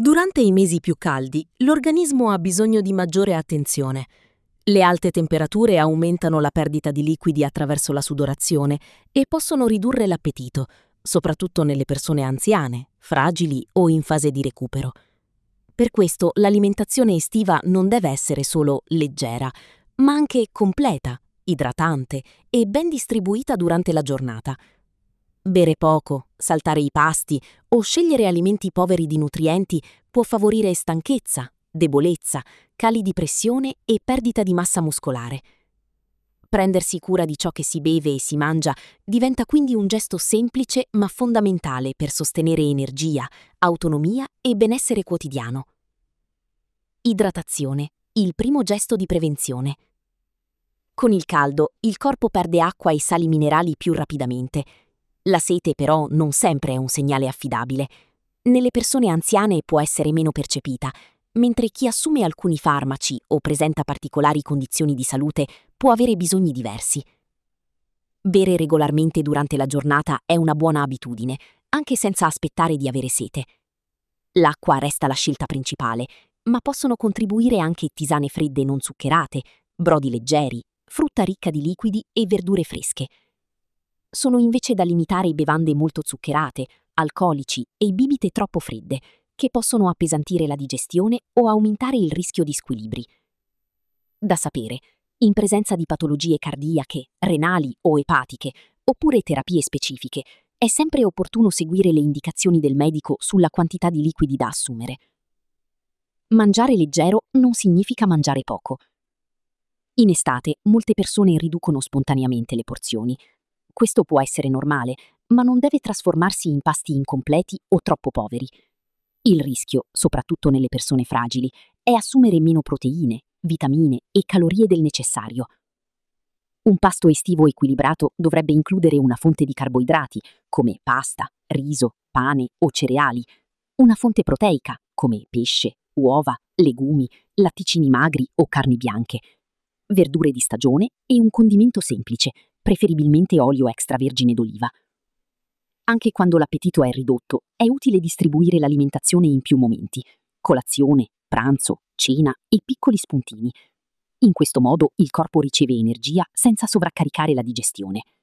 Durante i mesi più caldi, l'organismo ha bisogno di maggiore attenzione. Le alte temperature aumentano la perdita di liquidi attraverso la sudorazione e possono ridurre l'appetito, soprattutto nelle persone anziane, fragili o in fase di recupero. Per questo l'alimentazione estiva non deve essere solo leggera, ma anche completa, idratante e ben distribuita durante la giornata. Bere poco, saltare i pasti o scegliere alimenti poveri di nutrienti può favorire stanchezza, debolezza, cali di pressione e perdita di massa muscolare. Prendersi cura di ciò che si beve e si mangia diventa quindi un gesto semplice ma fondamentale per sostenere energia, autonomia e benessere quotidiano. Idratazione, il primo gesto di prevenzione. Con il caldo, il corpo perde acqua e sali minerali più rapidamente. La sete però non sempre è un segnale affidabile. Nelle persone anziane può essere meno percepita, mentre chi assume alcuni farmaci o presenta particolari condizioni di salute può avere bisogni diversi. Bere regolarmente durante la giornata è una buona abitudine, anche senza aspettare di avere sete. L'acqua resta la scelta principale, ma possono contribuire anche tisane fredde non zuccherate, brodi leggeri, frutta ricca di liquidi e verdure fresche. Sono invece da limitare bevande molto zuccherate, alcolici e bibite troppo fredde, che possono appesantire la digestione o aumentare il rischio di squilibri. Da sapere, in presenza di patologie cardiache, renali o epatiche, oppure terapie specifiche, è sempre opportuno seguire le indicazioni del medico sulla quantità di liquidi da assumere. Mangiare leggero non significa mangiare poco. In estate, molte persone riducono spontaneamente le porzioni. Questo può essere normale, ma non deve trasformarsi in pasti incompleti o troppo poveri. Il rischio, soprattutto nelle persone fragili, è assumere meno proteine, vitamine e calorie del necessario. Un pasto estivo equilibrato dovrebbe includere una fonte di carboidrati, come pasta, riso, pane o cereali, una fonte proteica, come pesce, uova, legumi, latticini magri o carni bianche, verdure di stagione e un condimento semplice, preferibilmente olio extravergine d'oliva. Anche quando l'appetito è ridotto, è utile distribuire l'alimentazione in più momenti: colazione, pranzo, cena e piccoli spuntini. In questo modo il corpo riceve energia senza sovraccaricare la digestione.